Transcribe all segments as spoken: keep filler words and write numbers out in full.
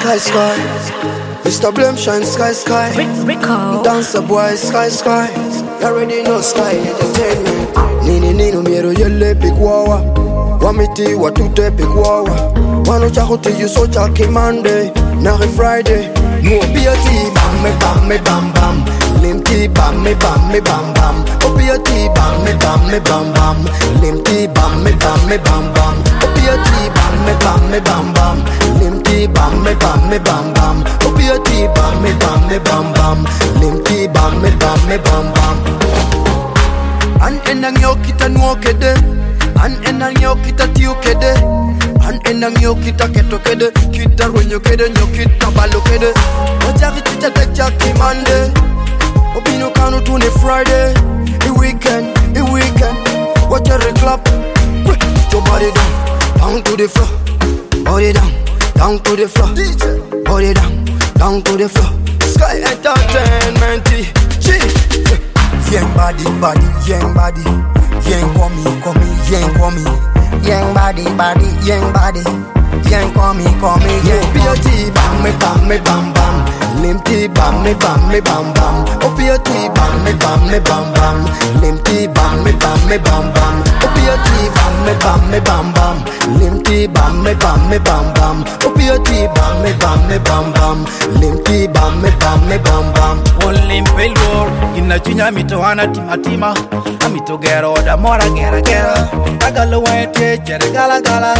sky, sky. Mister Blame shine sky, sky. Rico. Dance a boy, sky, sky. You already know sky entertainment. Nini nino miero yele pikwawa. Wamiti watute pikwawa. Wano chahuti you so chaki Monday. Nari Friday. Mo biati bam me bam me bam bam. Limti bam me bam me bam bam. Obiati bam me bam me bam bam. Limti bam me bam me bam bam. Obiati bam me bam me bam bam. Limti bam me bam me bam bam. Obiati bam me bam me bam bam. Limti bam me bam me bam bam. An enang yo kita nuokede. An enang yo kita tiukede. An enang yo kita ketokede. Kita ronyo kede nyo kita balokede. Ojari tita tekjaki Monday. Obino kanu tune Friday. The weekend, the weekend. Watch a club. Put your body down, down to the floor. Body down, down to the floor. D J, body down, down to the floor. Sky Entertainment. G. Yang body, body, yang body. Yang call me, call me, yang call me. Yang body, body, yang body. Yang call me, call me, yang beauty bam me bam me bam bam. Limti bam me bam me bam bam. Oh beauty bam me bam me bam bam. Limti bam me bam me bam bam. Oh beauty bam me bam me bam bam. Limti bam me bam me bam bam. Oh beauty bam me bam me bam bam. Limti bam me bam me bam bam. Olimpe lor ina chunya mito ana tima tima. Amito gero da mora gera gera. Agalo wete chere gala gala.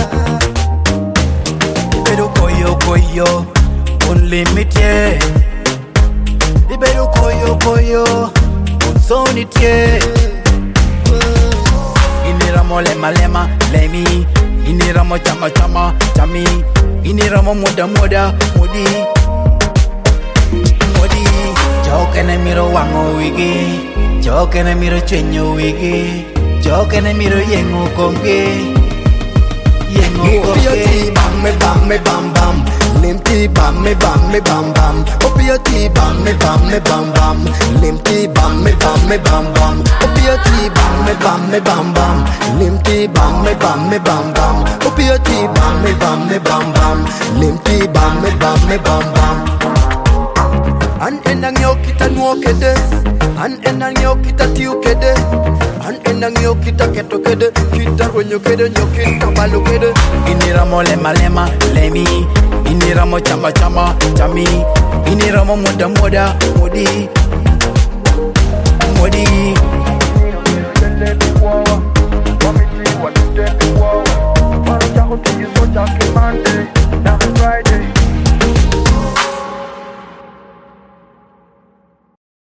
Ibero koyo koyo unlimited. Ibero koyo koyo unsonitie. Iniramo lema lema lemi. Iniramo chama chama chami. Iniramo moda moda modi modi. Jokene miro wango wigi. Jokene miro chenyo wigi. Jokene miro yengu konge. Obiati bam me bam me bam bam. Limti bam me bam me bam bam. Obiati bam me bam me bam bam. Limti bam me bam me bam bam. Obiati bam me bam me bam bam. Limti bam me bam me bam bam. Obiati bam me bam me bam bam. Limti bam me bam me bam bam. An enang yo kita nuokede. An enang yo kita tiukede. An enang yo kita ketokede. Kita ronyo kede nyo kita balokede. Iniramo lema lema lemi. Iniramo chama chama chami. Iniramo moda moda modi modi. Wamiti watute wawa. Wano chaho tuji so chake